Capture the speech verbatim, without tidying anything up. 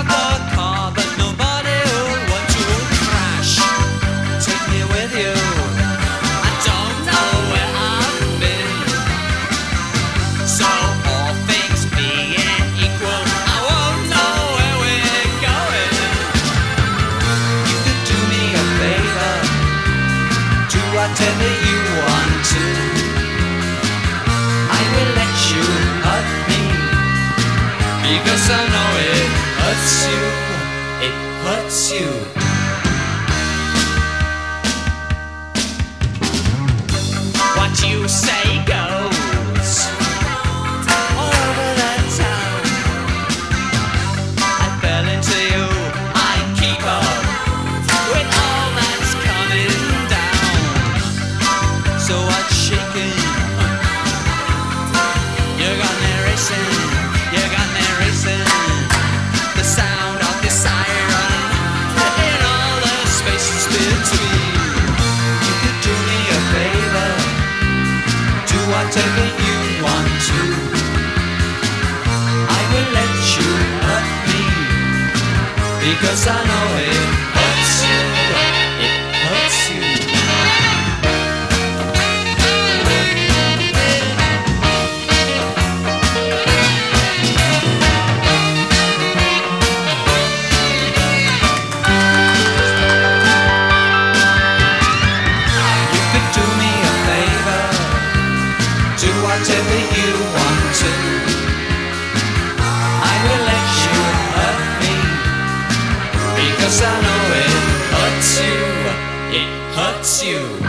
the car that nobody will want to crash. Take me with you. I don't know where I've been. So all things being equal, I won't know where we're going. You could do me a favor, do whatever you want to. I will let you hurt me, because I know it hurts you, it hurts you. What you say goes all over the town. I fell into you, I keep up with all that's coming down. So what's shaking? You got me racing, you got me racing. The sound of the siren in all the spaces between. You could do me a favor, do whatever you want to. I will let you hurt me, because I know it hurts you, it hurts you. Do whatever you want to. I will let you hurt me, because I know it hurts you, it hurts you.